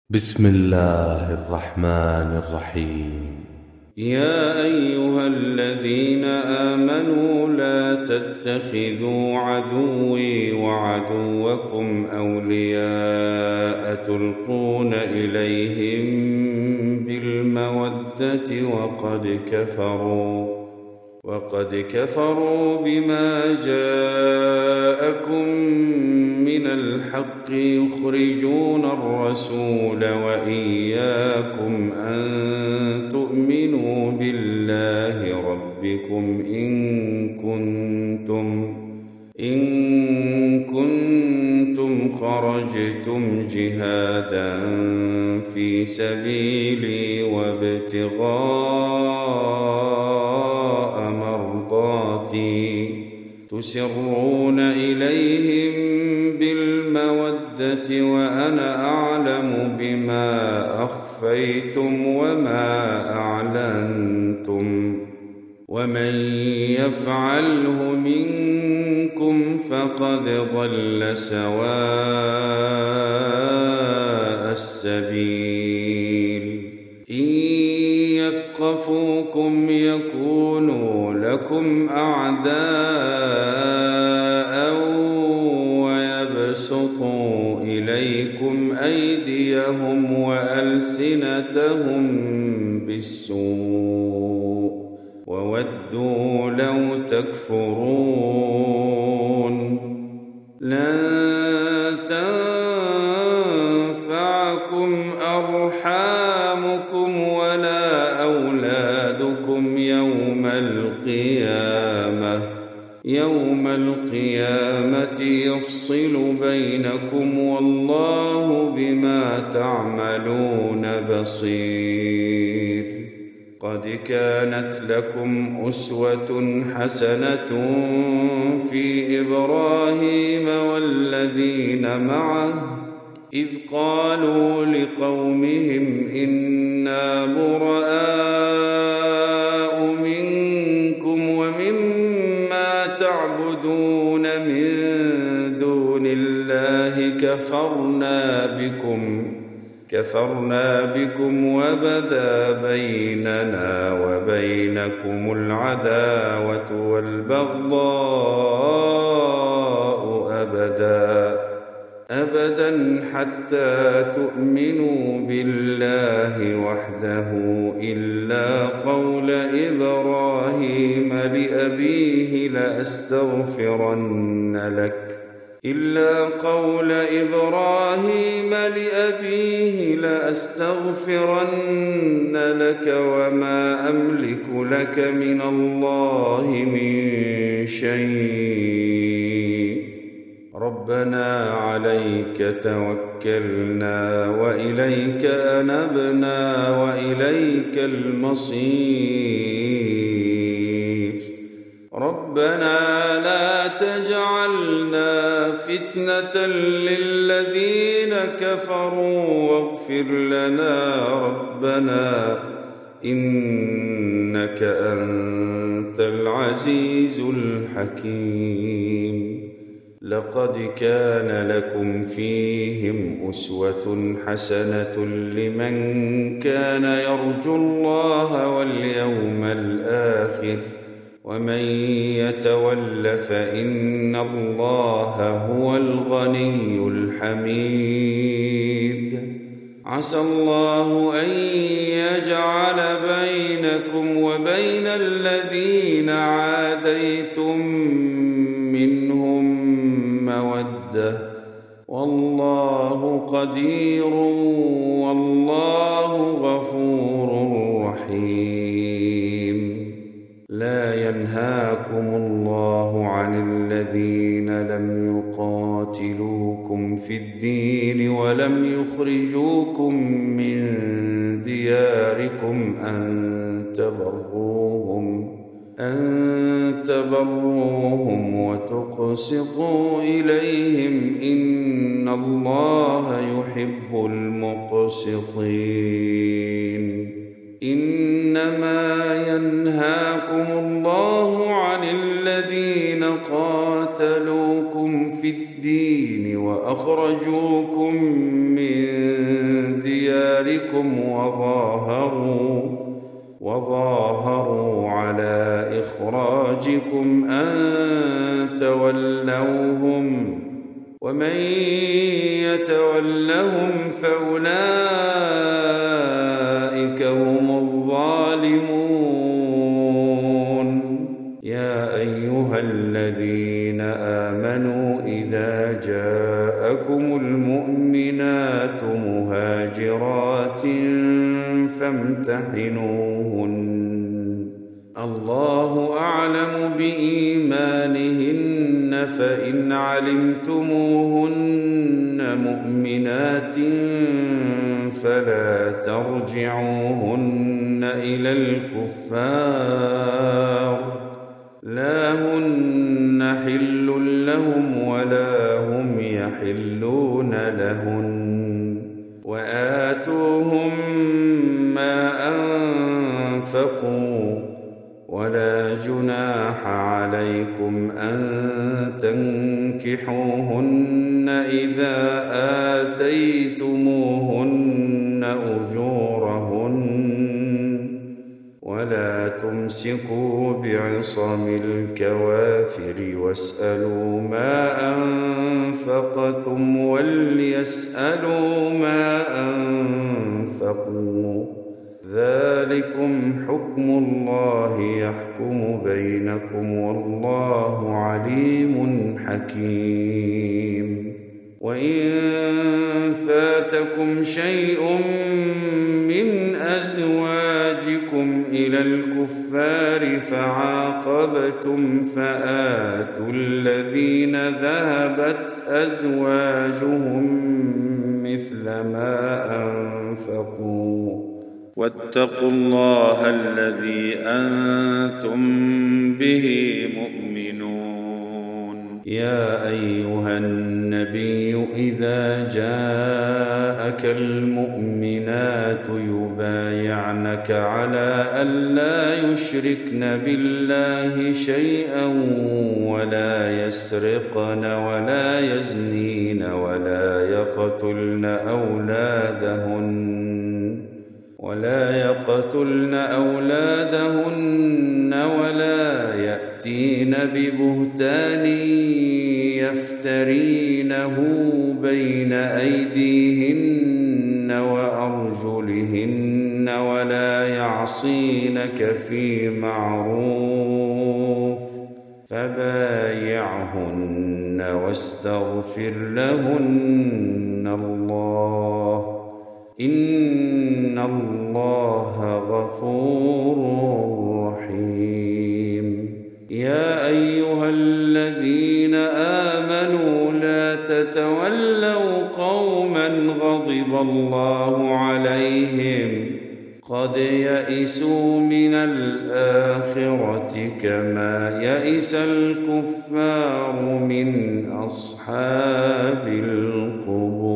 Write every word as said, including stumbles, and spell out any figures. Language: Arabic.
بسم الله الرحمن الرحيم. يا أيها الذين آمنوا لا تتخذوا عدوي وعدوكم أولياء تلقون إليهم بالمودة وقد كفروا وقد كفروا بما جاءكم من الحق يخرجون الرسول وإياكم أن تؤمنوا بالله ربكم إن كنتم إن كنتم خرجتم جهادا في سبيلي وابتغاء مرضاتي تسرون إليهم بالمودة وأنا أعلم بما أخفيتم وما أعلنتم ومن يفعله منكم فقد ضل سواء السبيل إن يثقفوكم يكونوا لكم أعداء ويبسطوا إليكم أيديهم وألسنتهم بالسوء وودوا لو تكفرون لن تنفعكم أرحامكم ولا أولادكم يوم القيامة يوم القيامة يفصل بينكم والله بما تعملون بصير قد كانت لكم أسوة حسنة في إبراهيم والذين معه إذ قالوا لقومهم إنا براء منكم ومما تعبدون من دون الله كفرنا بكم كفرنا بكم وبدا بيننا وبينكم العداوة والبغضاء أبدا أبدا حتى تؤمنوا بالله وحده إلا قول إبراهيم لأبيه لأستغفرن لك إلا قول إبراهيم لأبيه لأستغفرن لك وما أملك لك من الله من شيء ربنا عليك توكلنا وإليك أنبنا وإليك المصير ربنا لا تجعلنا فتنة للذين كفروا واغفر لنا ربنا إنك أنت العزيز الحكيم لقد كان لكم فيهم أسوة حسنة لمن كان يرجو الله واليوم الآخر ومن يتول فإن الله هو الغني الحميد عسى الله أن يجعل بينكم وبين الذين عاديتم منهم مودة والله قدير والله غفور رحيم لا ينهاكم الله عن الذين لم يقاتلوكم في الدين ولم يخرجوكم من دياركم أن تبروهم أن تبروهم وتقسطوا إليهم إن الله يحب المقسطين إنما ينهاكم الله عن الذين قاتلوكم في الدين وأخرجوكم من دياركم ذلكم وظاهروا وظاهروا على إخراجكم أن تولوهم ومن يتولهم فأولئك هم الظالمون. يا أيها الذين آمنوا إذا جاءكم المؤمنات مهاجرات فامتحنوهن الله أعلم بإيمانهن فإن علمتموهن مؤمنات فلا ترجعوهن إلى الكفار لا هن حل لهم ولا هم يحلون لهن وآتوهم ما أنفقوا ولا جناح عليكم أن تنكحوهن إذا آتيتموهن أجورهن ولا تمسكوا بعصم الكوافر واسألوا ما أنفقتم وليسألوا ما أنفقوا ذلكم حكم الله يحكم بينكم والله عليم حكيم. وإن فاتكم شيء من أزواجكم إلى الكفار فعاقبتم فآتوا الذين ذهبت أزواجهم مثل ما أنفقوا واتقوا الله الذي أنتم به مؤمنون. يا أيها النبي إذا جاءك المؤمنات يبايعنك على ألا يشركن بالله شيئا ولا يسرقن ولا يزنين ولا يقتلن أولادهن ولا يقتلن أولادهن ولا يأتين ببهتان يفترينه بين أيديهن وأرجلهن ولا يعصينك في معروف فبايعهن واستغفر لهن الله إن الله غفور رحيم. يا أيها الذين آمنوا لا تتولوا قوما غضب الله عليهم قد يئسوا من الآخرة كما يئس الكفار من أصحاب القبور.